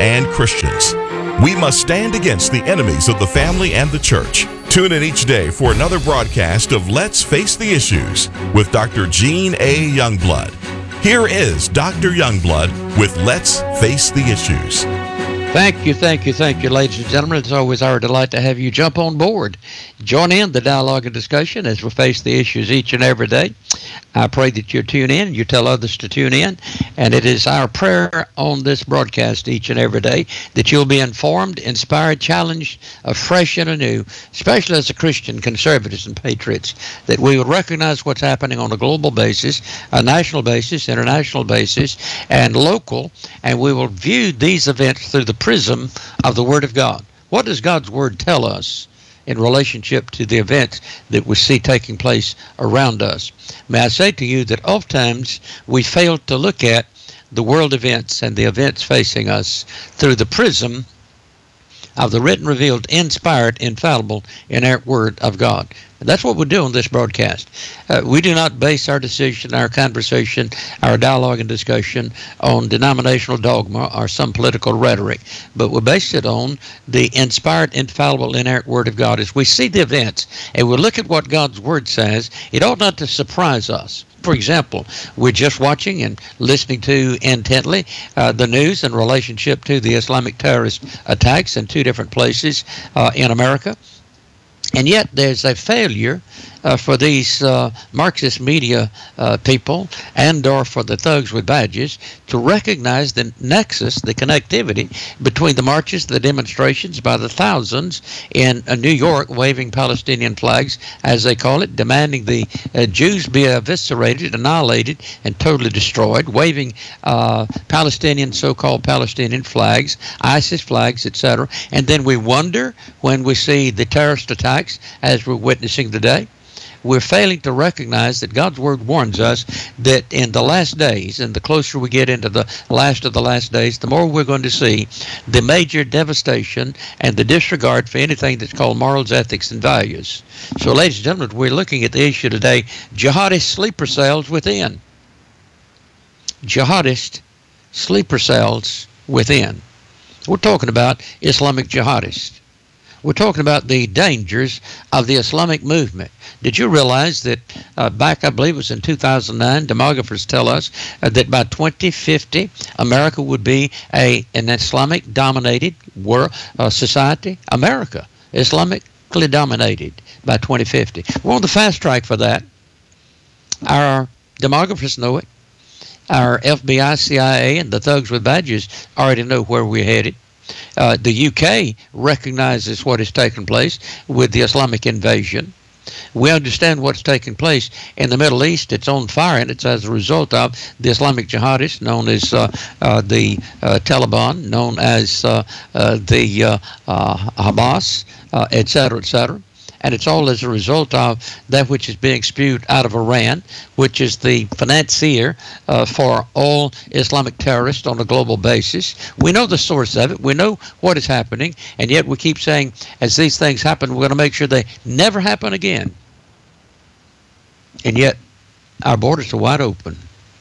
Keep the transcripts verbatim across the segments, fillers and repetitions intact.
and Christians. We must stand against the enemies of the family and the church. Tune in each day for another broadcast of Let's Face the Issues with Doctor Gene A. Youngblood. Here is Doctor Youngblood with Let's Face the Issues. Thank you, thank you, thank you, ladies and gentlemen. It's always our delight to have you jump on board. Join in the dialogue and discussion as we face the issues each and every day. I pray that you tune in and you tell others to tune in. And it is our prayer on this broadcast each and every day that you'll be informed, inspired, challenged, afresh and anew, especially as a Christian, conservatives and patriots, that we will recognize what's happening on a global basis, a national basis, international basis, and local, and we will view these events through the prism of the Word of God. What does God's Word tell us in relationship to the events that we see taking place around us? May I say to you that oftentimes we fail to look at the world events and the events facing us through the prism of the written, revealed, inspired, infallible, inerrant Word of God. And that's what we do on this broadcast. Uh, we do not base our decision, our conversation, our dialogue and discussion on denominational dogma or some political rhetoric, but we base it on the inspired, infallible, inerrant Word of God. As we see the events and we look at what God's Word says, it ought not to surprise us. For example, we're just watching and listening to intently uh, the news in relationship to the Islamic terrorist attacks in two different places uh, in America. And yet there's a failure uh, for these uh, Marxist media uh, people and or for the thugs with badges to recognize the nexus, the connectivity between the marches, the demonstrations by the thousands in uh, New York waving Palestinian flags, as they call it, demanding the uh, Jews be eviscerated, annihilated, and totally destroyed, waving uh, Palestinian, so-called Palestinian flags, ISIS flags, et cetera. And then we wonder when we see the terrorist attacks as we're witnessing today. We're failing to recognize that God's Word warns us that in the last days, and the closer we get into the last of the last days, the more we're going to see the major devastation and the disregard for anything that's called morals, ethics, and values. So, ladies and gentlemen, we're looking at the issue today, jihadist sleeper cells within. Jihadist sleeper cells within. We're talking about Islamic jihadists. We're talking about the dangers of the Islamic movement. Did you realize that uh, back, I believe it was in two thousand nine, demographers tell us uh, that by twenty fifty, America would be a an Islamic-dominated world uh, society? America, Islamically dominated by twenty fifty. We're on the fast track for that. Our demographers know it. Our F B I, C I A, and the thugs with badges already know where we're headed. Uh, the U K recognizes what has taken place with the Islamic invasion. We understand what's taking place in the Middle East. It's on fire, and it's as a result of the Islamic jihadists, known as uh, uh, the uh, Taliban, known as uh, uh, the uh, uh, Hamas, uh, et cetera, et cetera. And it's all as a result of that which is being spewed out of Iran, which is the financier uh, for all Islamic terrorists on a global basis. We know the source of it. We know what is happening. And yet we keep saying, as these things happen, we're going to make sure they never happen again. And yet our borders are wide open.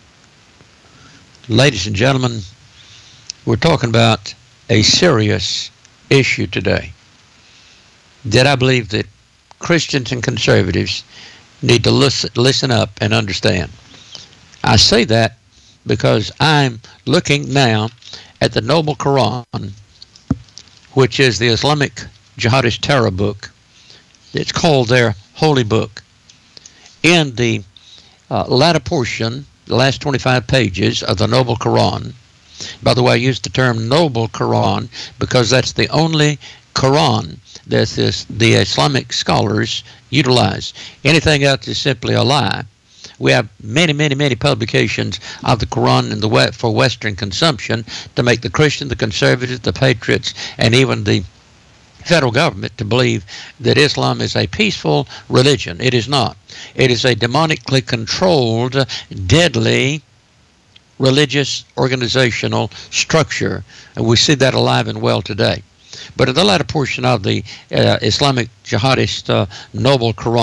Ladies and gentlemen, we're talking about a serious issue today that I believe that Christians and conservatives need to listen, listen up and understand. I say that because I'm looking now at the Noble Quran, which is the Islamic jihadist terror book. It's called their holy book. In the uh, latter portion, the last twenty-five pages of the Noble Quran, by the way, I use the term Noble Quran because that's the only Quran that this, the Islamic scholars utilize. Anything else is simply a lie. We have many, many, many publications of the Quran in the West for Western consumption to make the Christian, the conservatives, the patriots, and even the federal government to believe that Islam is a peaceful religion. It is not. It is a demonically controlled, deadly religious organizational structure. And we see that alive and well today. But in the latter portion of the uh, Islamic jihadist uh, Noble Quran,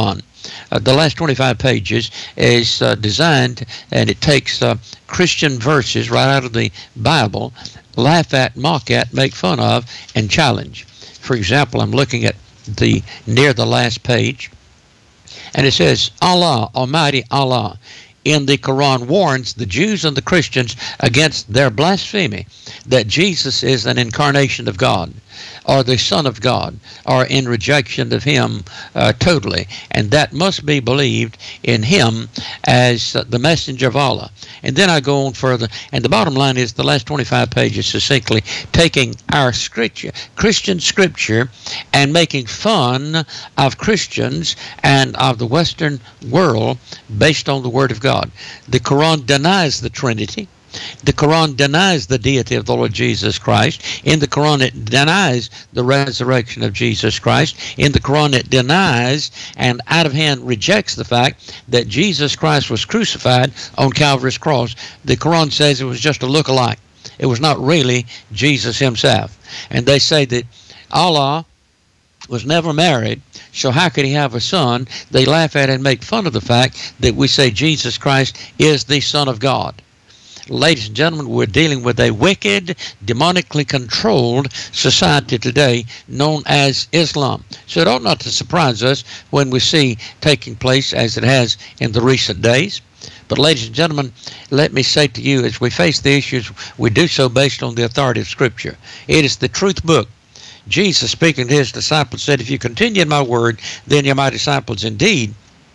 Uh, the last twenty-five pages is uh, designed, and it takes uh, Christian verses right out of the Bible, laugh at, mock at, make fun of, and challenge. For example, I'm looking at the near the last page, and it says, Allah, Almighty Allah, in the Quran warns the Jews and the Christians against their blasphemy that Jesus is an incarnation of God, or the Son of God, or in rejection of Him uh, totally. And that must be believed in Him as uh, the messenger of Allah. And then I go on further, and the bottom line is the last twenty-five pages succinctly taking our scripture, Christian scripture and making fun of Christians and of the Western world based on the Word of God. The Quran denies the Trinity. The Quran denies the deity of the Lord Jesus Christ. In the Quran, it denies the resurrection of Jesus Christ. In the Quran, it denies and out of hand rejects the fact that Jesus Christ was crucified on Calvary's cross. The Quran says it was just a look-alike. It was not really Jesus himself. And they say that Allah was never married, so how could he have a son? They laugh at and make fun of the fact that we say Jesus Christ is the Son of God. Ladies and gentlemen, we're dealing with a wicked, demonically controlled society today known as Islam. So it ought not to surprise us when we see taking place as it has in the recent days. But ladies and gentlemen, let me say to you, as we face the issues, we do so based on the authority of Scripture. It is the truth book. Jesus, speaking to his disciples, said, if you continue in my word, then you're my disciples indeed,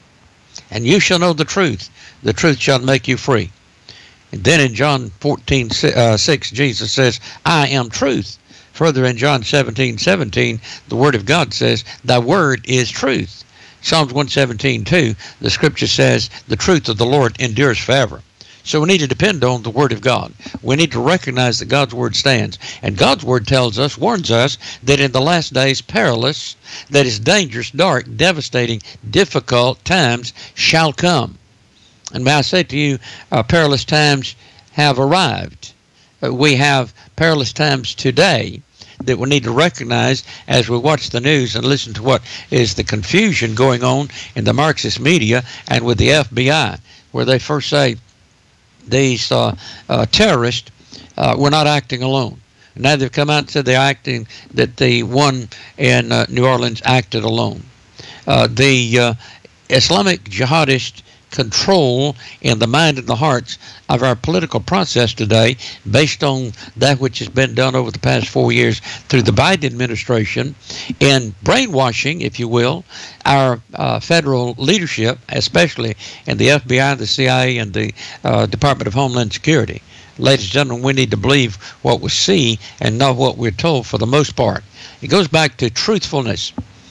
and you shall know the truth. The truth shall make you free. And then in John fourteen, six, Jesus says, I am truth. Further in John seventeen, seventeen, the Word of God says, thy word is truth. Psalms one seventeen, two, the Scripture says, the truth of the Lord endures forever. So we need to depend on the Word of God. We need to recognize that God's Word stands. And God's Word tells us, warns us, that in the last days, perilous, that is dangerous, dark, devastating, difficult times shall come. And may I say to you, uh, perilous times have arrived. Uh, we have perilous times today that we need to recognize as we watch the news and listen to what is the confusion going on in the Marxist media and with the F B I, where they first say these uh, uh, terrorists uh, were not acting alone. Now they've come out and said they're acting, that the one in uh, New Orleans acted alone. Uh, the uh, Islamic jihadist control in the mind and the hearts of our political process today based on that which has been done over the past four years through the Biden administration in brainwashing, if you will, our uh, federal leadership, especially in the F B I, the C I A, and the uh, Department of Homeland Security. Ladies and gentlemen, we need to believe what we see and not what we're told for the most part. It goes back to truthfulness.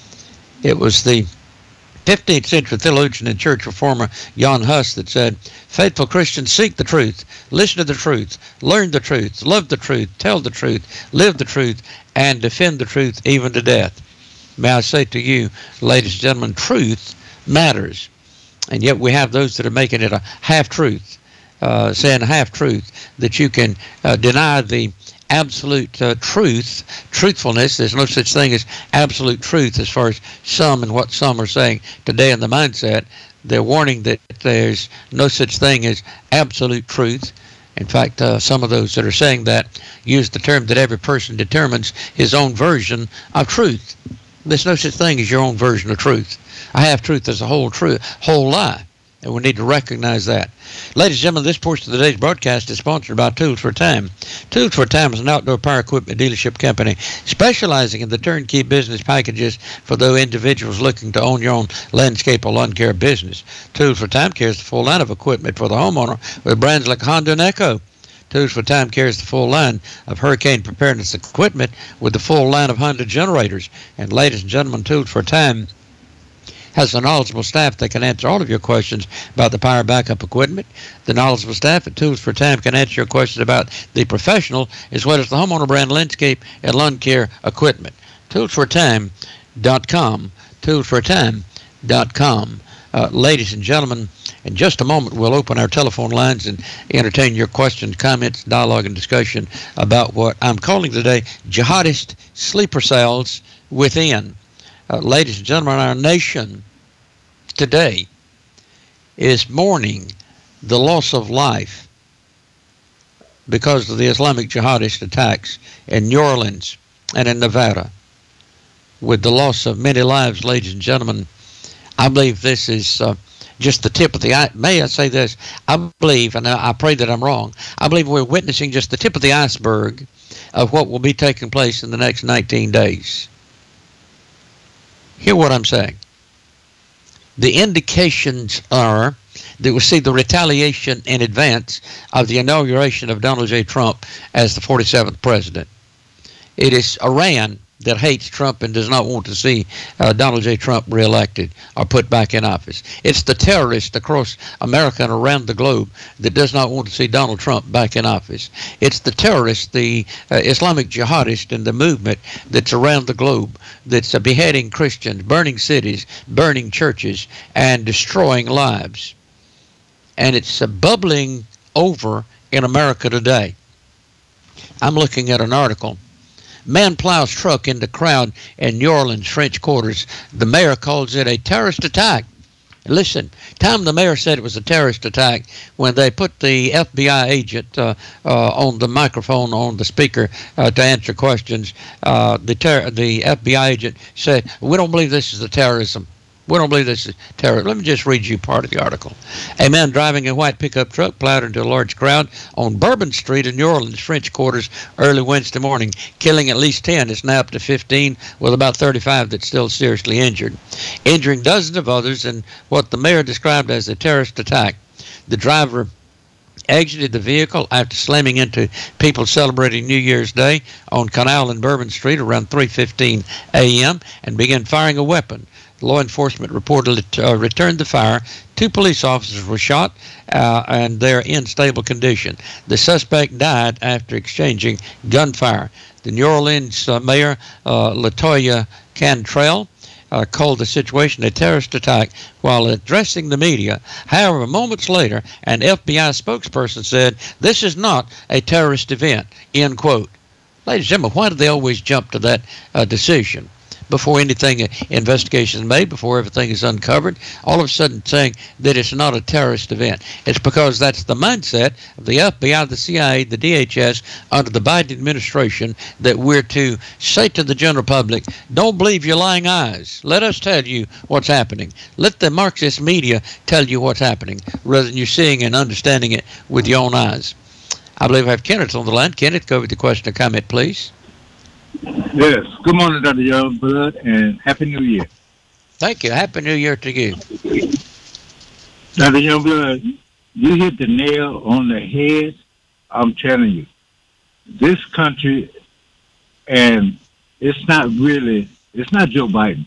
It was the fifteenth century theologian and church reformer Jan Hus that said, faithful Christians seek the truth, listen to the truth, learn the truth, love the truth, tell the truth, live the truth, and defend the truth even to death. May I say to you, ladies and gentlemen, truth matters. And yet we have those that are making it a half-truth, uh, saying half-truth, that you can uh, deny the absolute uh, truth, truthfulness. There's no such thing as absolute truth as far as some and what some are saying today in the mindset. They're warning that there's no such thing as absolute truth. In fact, uh, some of those that are saying that use the term that every person determines his own version of truth. There's no such thing as your own version of truth. A half-truth is a whole truth, whole lie. And we need to recognize that. Ladies and gentlemen, this portion of today's broadcast is sponsored by Tools for Time. Tools for Time is an outdoor power equipment dealership company specializing in the turnkey business packages for those individuals looking to own your own landscape or lawn care business. Tools for Time carries the full line of equipment for the homeowner with brands like Honda and Echo. Tools for Time carries the full line of hurricane preparedness equipment with the full line of Honda generators. And ladies and gentlemen, Tools for Time has a knowledgeable staff that can answer all of your questions about the power backup equipment. The knowledgeable staff at Tools for Time can answer your questions about the professional as well as the homeowner brand landscape and lawn care equipment. tools for time dot com. tools for time dot com. Uh, ladies and gentlemen, in just a moment we'll open our telephone lines and entertain your questions, comments, dialogue, and discussion about what I'm calling today jihadist sleeper cells within. Uh, ladies and gentlemen, our nation today is mourning the loss of life because of the Islamic jihadist attacks in New Orleans and in Nevada, with the loss of many lives, ladies and gentlemen, I believe this is uh, just the tip of the iceberg. May I say this? I believe, and I pray that I'm wrong, I believe we're witnessing just the tip of the iceberg of what will be taking place in the next nineteen days. Hear what I'm saying. The indications are that we'll see the retaliation in advance of the inauguration of Donald J. Trump as the forty-seventh president. It is Iran that hates Trump and does not want to see uh, Donald J. Trump reelected or put back in office. It's the terrorists across America and around the globe that does not want to see Donald Trump back in office. It's the terrorists, the uh, Islamic jihadists and the movement that's around the globe that's uh, beheading Christians, burning cities, burning churches, and destroying lives. And it's uh, bubbling over in America today. I'm looking at an article. Man plows truck into crowd in New Orleans French Quarters. The mayor calls it a terrorist attack. Listen, time the mayor said it was a terrorist attack when they put the F B I agent uh, uh, on the microphone, on the speaker uh, to answer questions. Uh, the ter- the F B I agent said, "We don't believe this is a terrorism. We don't believe this is terror." Let me just read you part of the article. A man driving a white pickup truck plowed into a large crowd on Bourbon Street in New Orleans French Quarters early Wednesday morning, killing at least ten. It's now up to fifteen, with about thirty-five that's still seriously injured, injuring dozens of others in what the mayor described as a terrorist attack. The driver exited the vehicle after slamming into people celebrating New Year's Day on Canal and Bourbon Street around three fifteen a m and began firing a weapon. Law enforcement reportedly uh, returned the fire. Two police officers were shot, uh, and they're in stable condition. The suspect died after exchanging gunfire. The New Orleans uh, mayor, uh, LaToya Cantrell, uh, called the situation a terrorist attack while addressing the media. However, moments later, an F B I spokesperson said, "This is not a terrorist event," end quote. Ladies and gentlemen, why do they always jump to that uh, decision? Before anything, uh, investigation is made, before everything is uncovered, all of a sudden saying that it's not a terrorist event. It's because that's the mindset of the F B I, the C I A, the D H S, under the Biden administration, that we're to say to the general public, don't believe your lying eyes. Let us tell you what's happening. Let the Marxist media tell you what's happening, rather than you seeing and understanding it with your own eyes. I believe I have Kenneth on the line. Kenneth, go with the question or comment, please. Yes. Good morning, Doctor Youngblood, and Happy New Year. Thank you. Happy New Year to you. Doctor Youngblood, you hit the nail on the head. I'm telling you, this country, and it's not really, it's not Joe Biden.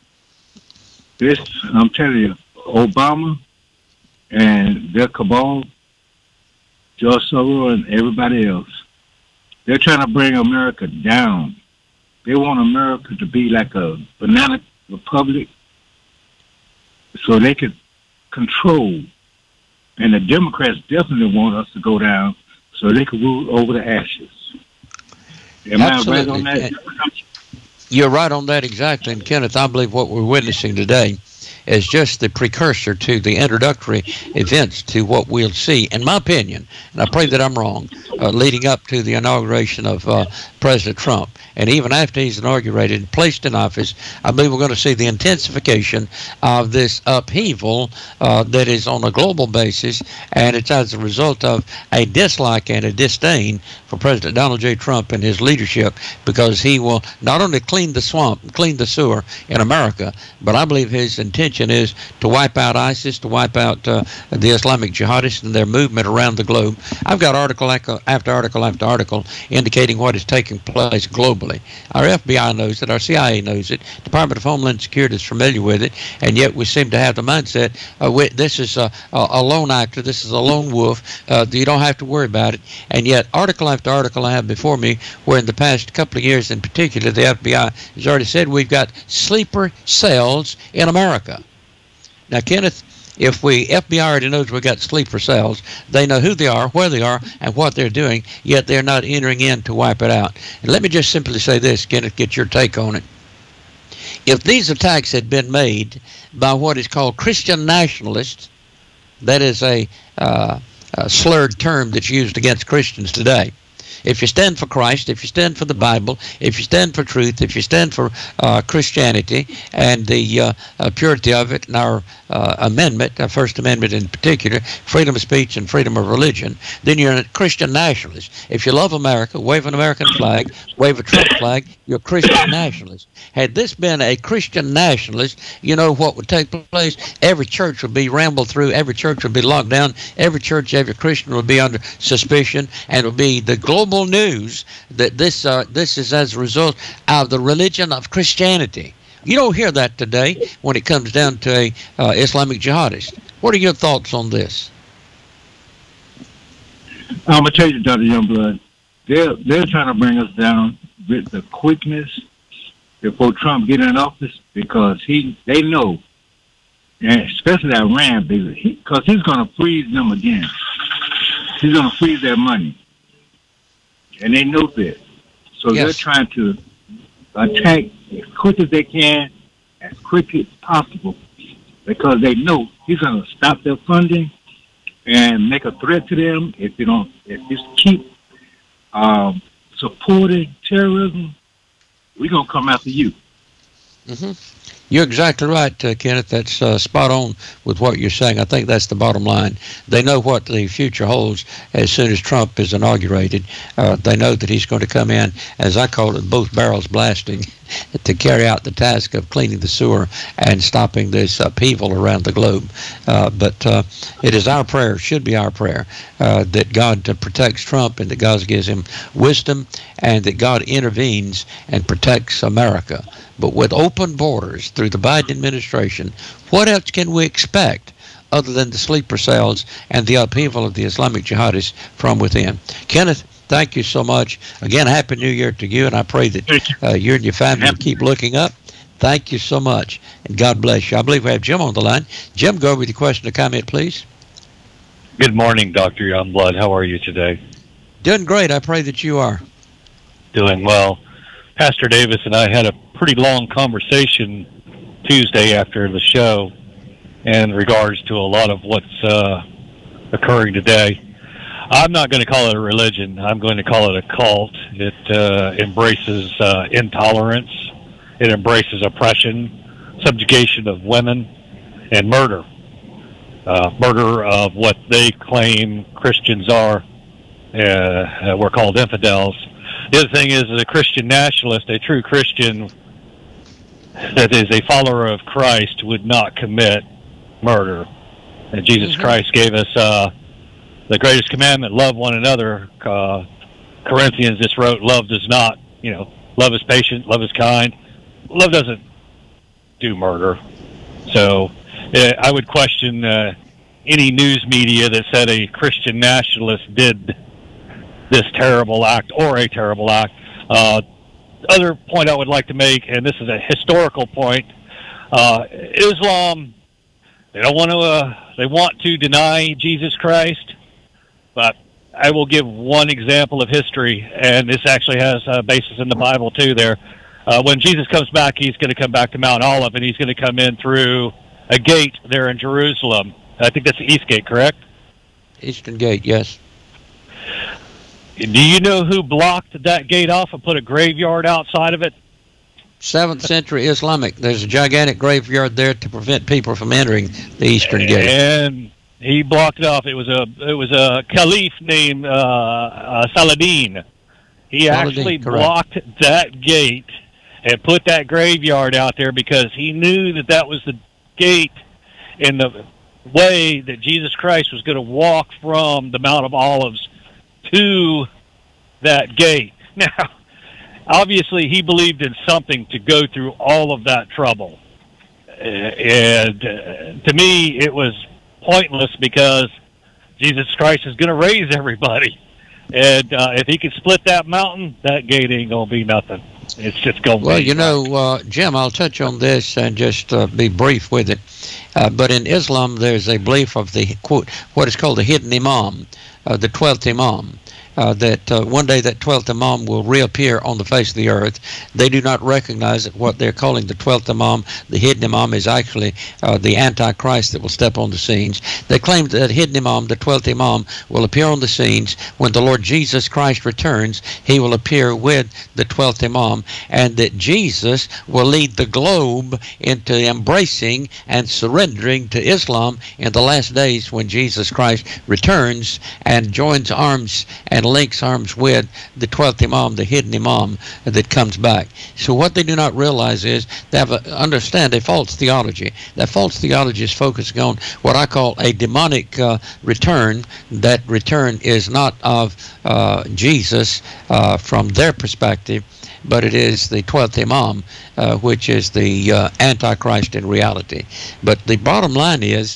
This, I'm telling you, Obama and their cabal, George Soros and everybody else, they're trying to bring America down. They want America to be like a banana republic so they could control. And the Democrats definitely want us to go down so they can rule over the ashes. Am Absolutely. I right on that? You're right on that exactly. And Kenneth, I believe what we're witnessing today is just the precursor to the introductory events to what we'll see, in my opinion, and I pray that I'm wrong, uh, leading up to the inauguration of uh, President Trump. And even after he's inaugurated and placed in office, I believe we're going to see the intensification of this upheaval uh, that is on a global basis, and it's as a result of a dislike and a disdain for President Donald J. Trump and his leadership, because he will not only clean the swamp, clean the sewer in America, but I believe his intention is to wipe out ISIS, to wipe out uh, the Islamic jihadists and their movement around the globe. I've got article after article after article indicating what is taking place globally. Our F B I knows it, our C I A knows it, Department of Homeland Security is familiar with it, and yet we seem to have the mindset, uh, we, this is a, a lone actor, this is a lone wolf, uh, you don't have to worry about it. And yet article after article I have before me where in the past couple of years in particular, the F B I has already said we've got sleeper cells in America. Now, Kenneth, if we, F B I already knows we've got sleeper cells, they know who they are, where they are, and what they're doing, yet they're not entering in to wipe it out. And let me just simply say this, Kenneth, get your take on it. If these attacks had been made by what is called Christian nationalists, that is a, uh, a slurred term that's used against Christians today. If you stand for Christ, if you stand for the Bible, if you stand for truth, if you stand for uh, Christianity and the uh, uh, purity of it and our uh, amendment, our First Amendment in particular, freedom of speech and freedom of religion, then you're a Christian nationalist. If you love America, wave an American flag, wave a Trump flag, you're a Christian nationalist. Had this been a Christian nationalist, you know what would take place? Every church would be rambled through, every church would be locked down, every church, every Christian would be under suspicion, and it would be the global news that this uh, this is as a result of the religion of Christianity. You don't hear that today when it comes down to a uh, Islamic jihadist. What are your thoughts on this? I'm gonna tell you, Doctor Youngblood, they're they're trying to bring us down with the quickness before Trump get in office, because he they know, and especially Iran, because he, 'cause he's gonna freeze them again. He's gonna freeze their money. And they know this. So yes. They're trying to attack as quick as they can, as quick as possible, because they know he's going to stop their funding and make a threat to them if they don't, if you keep um, supporting terrorism, we're going to come after you. Mm-hmm. You're exactly right, uh, Kenneth. That's uh, spot on with what you're saying. I think that's the bottom line. They know what the future holds as soon as Trump is inaugurated. Uh, they know that he's going to come in, as I call it, both barrels blasting, to carry out the task of cleaning the sewer and stopping this upheaval around the globe. Uh, but uh, it is our prayer, should be our prayer, uh, that God uh, protects Trump and that God gives him wisdom and that God intervenes and protects America. But with open borders through the Biden administration, what else can we expect other than the sleeper cells and the upheaval of the Islamic jihadists from within? Kenneth, thank you so much. Again, Happy New Year to you, and I pray that uh, you and your family keep looking up. Thank you so much, and God bless you. I believe we have Jim on the line. Jim, go over with your question or comment, please. Good morning, Doctor Youngblood. How are you today? Doing great. I pray that you are. Doing well. Pastor Davis and I had a pretty long conversation Tuesday after the show in regards to a lot of what's uh, occurring today. I'm not going to call it a religion. I'm going to call it a cult. It uh, embraces uh, intolerance. It embraces oppression, subjugation of women, and murder. Uh, murder of what they claim Christians are. Uh, we're called infidels. The other thing is that a Christian nationalist, a true Christian that is a follower of Christ, would not commit murder. And Jesus mm-hmm. Christ gave us uh, the greatest commandment, love one another. Uh, Corinthians just wrote, love does not, you know, love is patient, love is kind. Love doesn't do murder. So uh, I would question uh, any news media that said a Christian nationalist did this terrible act or a terrible act. Uh, other point I would like to make, and this is a historical point, uh, Islam, they don't want to, uh, they want to deny Jesus Christ, but I will give one example of history, and this actually has a basis in the Bible too there. Uh, when Jesus comes back, he's going to come back to Mount Olive, and he's going to come in through a gate there in Jerusalem. I think that's the East Gate, correct? Eastern Gate, yes. Do you know who blocked that gate off and put a graveyard outside of it? seventh century Islamic. There's a gigantic graveyard there to prevent people from entering the Eastern Gate. And he blocked it off. It was a it was a caliph named uh, uh, Saladin. He Saladin, actually correct. blocked that gate and put that graveyard out there because he knew that that was the gate in the way that Jesus Christ was going to walk from the Mount of Olives to that gate. Now, obviously, he believed in something to go through all of that trouble. And uh, to me, it was pointless because Jesus Christ is going to raise everybody. And uh, if he could split that mountain, that gate ain't going to be nothing. It's just going to well, be... Well, you know, uh, Jim, I'll touch on this and just uh, be brief with it. Uh, but in Islam, there's a belief of the, quote, what is called the hidden imam, uh, the twelfth imam. uh, that uh, one day that twelfth Imam will reappear on the face of the earth. They do not recognize that what they're calling the twelfth Imam, the hidden Imam, is actually uh, the Antichrist that will step on the scenes. They claim that hidden Imam, the twelfth Imam, will appear on the scenes when the Lord Jesus Christ returns. He will appear with the twelfth Imam, and that Jesus will lead the globe into embracing and surrendering to Islam in the last days when Jesus Christ returns and joins arms and links arms with the twelfth Imam, the hidden Imam that comes back. So what they do not realize is they have a, understand a false theology. That false theology is focusing on what I call a demonic uh, return. That return is not of uh, Jesus uh, from their perspective, but it is the twelfth Imam, uh, which is the uh, Antichrist in reality. But the bottom line is,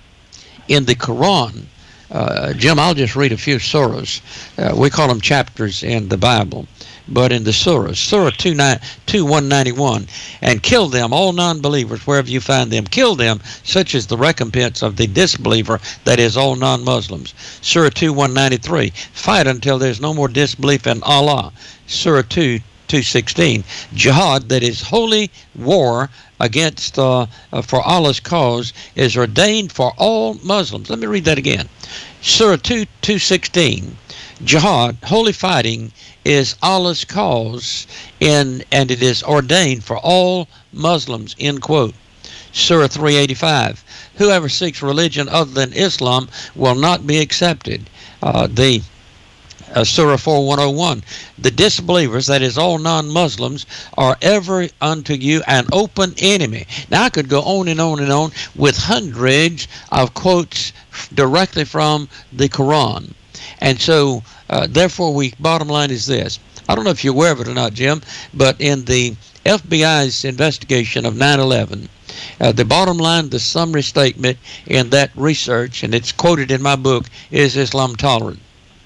in the Quran, uh, Jim, I'll just read a few surahs. Uh, we call them chapters in the Bible. But in the surahs, Surah two one ninety-one, and kill them, all non-believers, wherever you find them. Kill them, such is the recompense of the disbeliever, that is, all non-Muslims. Surah two one ninety-three, fight until there's no more disbelief in Allah. Surah two two sixteen, jihad, that is holy war against uh, uh, for Allah's cause, is ordained for all Muslims. Let me read that again. Surah two two sixteen, jihad, holy fighting, is Allah's cause, in, and it is ordained for all Muslims, end quote. Surah three eighty-five, whoever seeks religion other than Islam will not be accepted. Uh, the Uh, Surah four one oh one, the disbelievers, that is all non-Muslims, are ever unto you an open enemy. Now I could go on and on and on with hundreds of quotes directly from the Quran. And so uh, therefore, we bottom line is this. I don't know if you're aware of it or not, Jim, but in the F B I's investigation of nine eleven, uh, the bottom line, the summary statement in that research, and it's quoted in my book, is Islam tolerant.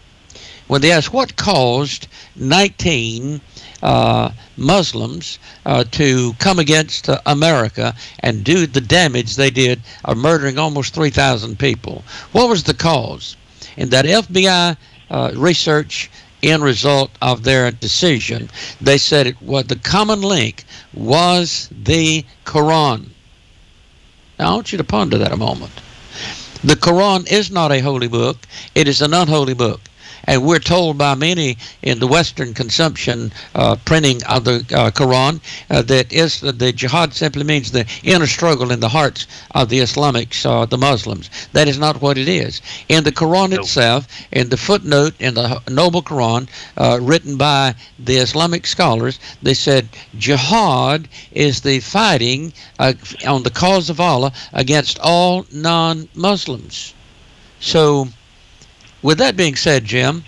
When they asked what caused nineteen uh, Muslims uh, to come against uh, America and do the damage they did of murdering almost three thousand people, what was the cause? In that F B I uh, research end result of their decision, they said it was the common link was the Quran. Now I want you to ponder that a moment. The Quran is not a holy book. It is an unholy book. And we're told by many in the Western consumption uh, printing of the uh, Quran uh, that is uh, the jihad simply means the inner struggle in the hearts of the Islamics, uh, the Muslims. That is not what it is. In the Quran no. itself, in the footnote in the Noble Quran uh, written by the Islamic scholars, they said jihad is the fighting uh, on the cause of Allah against all non-Muslims. So, with that being said, Jim,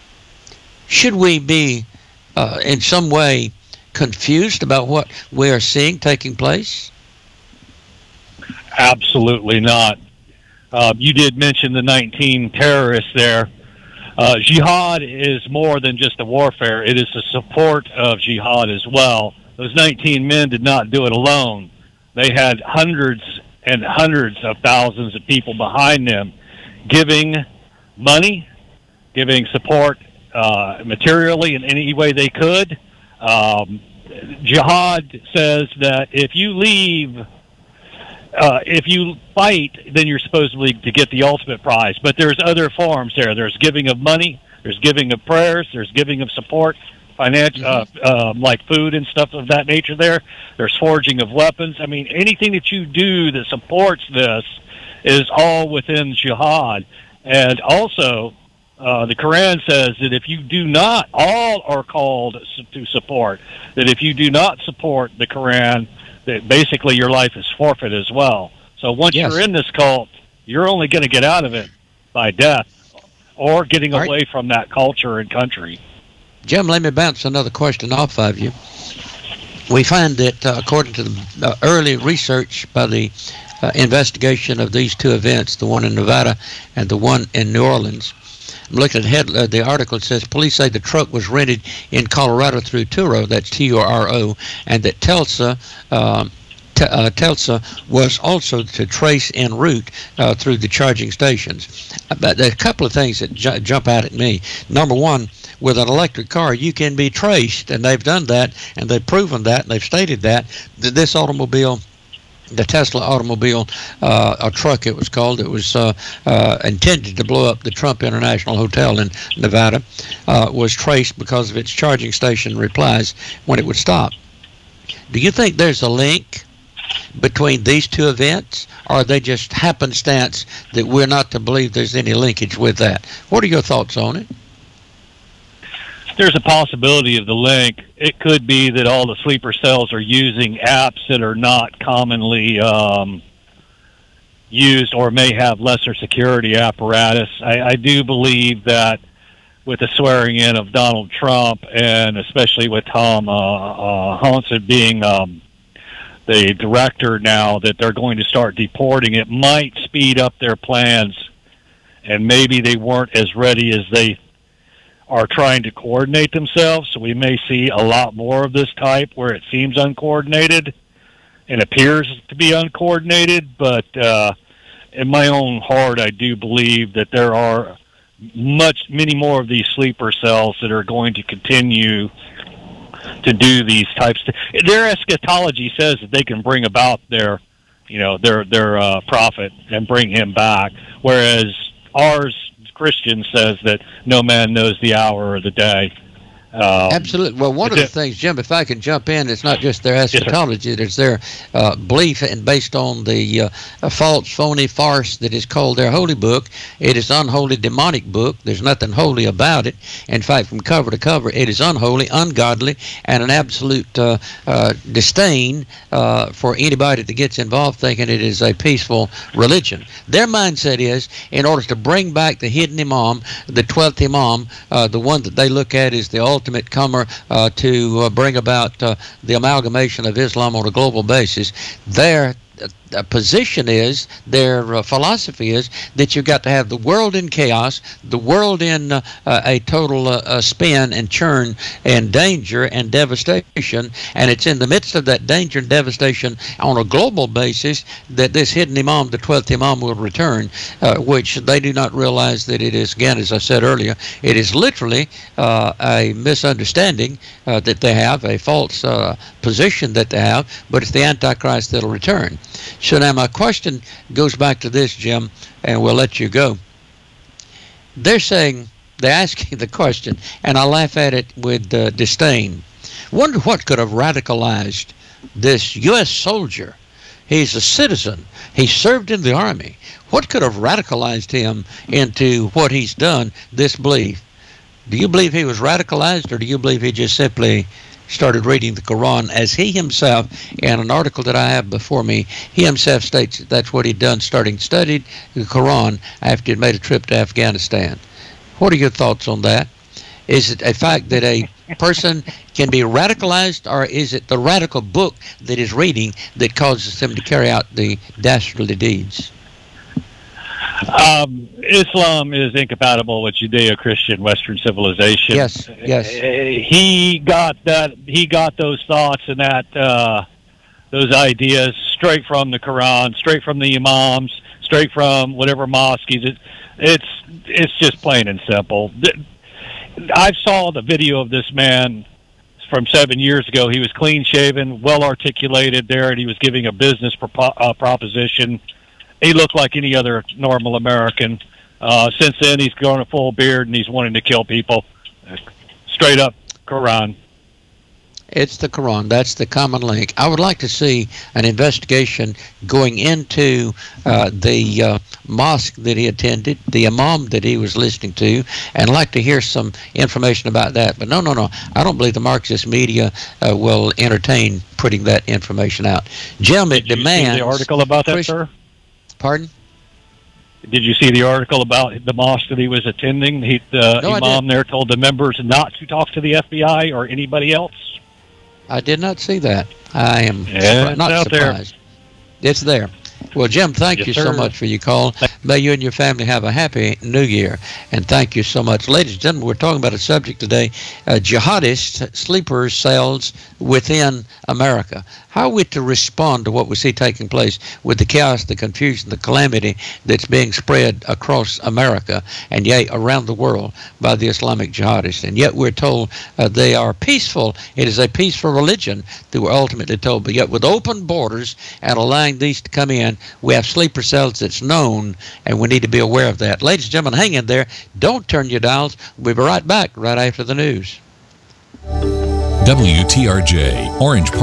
should we be uh, in some way confused about what we are seeing taking place? Absolutely not. Uh, you did mention the nineteen terrorists there. Uh, jihad is more than just a warfare. It is the support of jihad as well. Those nineteen men did not do it alone. They had hundreds and hundreds of thousands of people behind them giving money, giving support uh, materially in any way they could. Um, jihad says that if you leave, uh, if you fight, then you're supposedly to get the ultimate prize. But there's other forms there. There's giving of money, there's giving of prayers, there's giving of support, financial, uh, um, like food and stuff of that nature there. There's forging of weapons. I mean, anything that you do that supports this is all within jihad. And also, uh, the Quran says that if you do not, all are called to support, that if you do not support the Quran, that basically your life is forfeit as well. So once yes. you're in this cult, you're only going to get out of it by death or getting all away right. from that culture and country. Jim, let me bounce another question off of you. We find that uh, according to the uh, early research by the Uh, investigation of these two events, the one in Nevada and the one in New Orleans. I'm looking at head, uh, the article. It says police say the truck was rented in Colorado through Turo, that's T U R O, and that Tulsa, uh, T- uh, Tulsa was also to trace en route uh, through the charging stations. But there are a couple of things that ju- jump out at me. Number one, with an electric car, you can be traced, and they've done that, and they've proven that, and they've stated that, that this automobile, the Tesla automobile, uh, a truck it was called, it was uh, uh, intended to blow up the Trump International Hotel in Nevada, uh, was traced because of its charging station replies when it would stop. Do you think there's a link between these two events, or are they just happenstance that we're not to believe there's any linkage with that? What are your thoughts on it? There's a possibility of the link. It could be that all the sleeper cells are using apps that are not commonly um, used or may have lesser security apparatus. I, I do believe that with the swearing in of Donald Trump, and especially with Tom uh, uh, Hansen being um, the director now, that they're going to start deporting, it might speed up their plans, and maybe they weren't as ready as they are trying to coordinate themselves. So we may see a lot more of this type where it seems uncoordinated and appears to be uncoordinated. But uh, in my own heart, I do believe that there are much, many more of these sleeper cells that are going to continue to do these types. Of, their eschatology says that they can bring about their, you know, their their uh, prophet and bring him back, whereas ours, Christian, says that no man knows the hour or the day. Um, Absolutely. Well, one of the things, Jim, if I can jump in, it's not just their eschatology, yes, it's their uh, belief, and based on the uh, a false, phony farce that is called their holy book. It is unholy, demonic book. There's nothing holy about it. In fact, from cover to cover, it is unholy, ungodly, and an absolute uh, uh, disdain uh, for anybody that gets involved thinking it is a peaceful religion. Their mindset is, in order to bring back the hidden imam, the twelfth imam, uh, the one that they look at as the ultimate comer uh, to uh, bring about uh, the amalgamation of Islam on a global basis, their uh, position is, their uh, philosophy is, that you've got to have the world in chaos, the world in uh, uh, a total uh, uh, spin and churn and danger and devastation, and it's in the midst of that danger and devastation on a global basis that this hidden imam, the twelfth imam, will return, uh, which they do not realize that it is, again, as I said earlier, it is literally uh, a misunderstanding uh, that they have, a false uh, position that they have, but it's the Antichrist that will return. So now my question goes back to this, Jim, and we'll let you go. They're saying, they're asking the question, and I laugh at it with uh, disdain. Wonder what could have radicalized this U S soldier. He's a citizen. He served in the Army. What could have radicalized him into what he's done, this belief? Do you believe he was radicalized, or do you believe he just simply started reading the Quran, as he himself, in an article that I have before me, he himself states that that's what he'd done, starting studied the Quran after he'd made a trip to Afghanistan? What are your thoughts on that? Is it a fact that a person can be radicalized, or is it the radical book that he's reading that causes him to carry out the dastardly deeds? Um, Islam is incompatible with Judeo-Christian Western civilization. Yes, yes. He got that. He got those thoughts and that uh, those ideas straight from the Quran, straight from the imams, straight from whatever mosque he's. It's it's just plain and simple. I saw the video of this man from seven years ago. He was clean shaven, well articulated there, and he was giving a business propo- uh, proposition. He looked like any other normal American. Uh, since then, he's grown a full beard and he's wanting to kill people. Straight up Quran. It's the Quran. That's the common link. I would like to see an investigation going into uh, the uh, mosque that he attended, the imam that he was listening to, and I'd like to hear some information about that. But no, no, no. I don't believe the Marxist media uh, will entertain putting that information out. Jim, it Did demands... you see the article about that, Christ- sir? Pardon? Did you see the article about the mosque that he was attending? He, the No, I imam didn't. there told the members not to talk to the F B I or anybody else. I did not see that. I am Yeah, surpri- not it's out there. surprised. It's there. Well, Jim, thank Yes, you sir. so much for your call. May you and your family have a happy New Year. And thank you so much. Ladies and gentlemen, we're talking about a subject today, uh, jihadist sleeper cells within America. How are we to respond to what we see taking place with the chaos, the confusion, the calamity that's being spread across America and yet around the world by the Islamic jihadists? And yet we're told uh, they are peaceful. It is a peaceful religion that we're ultimately told. But yet with open borders and allowing these to come in, we have sleeper cells that's known, and we need to be aware of that. Ladies and gentlemen, hang in there. Don't turn your dials. We'll be right back right after the news. W T R J, Orange Park.